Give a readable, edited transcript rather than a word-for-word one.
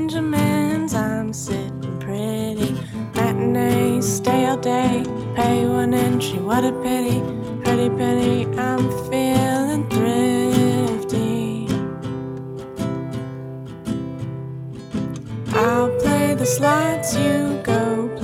Benjamins, I'm sitting pretty. Matinee, stay all day, pay one entry, what a pity. Pretty penny, I'm feeling thrifty. I'll play the slots, you go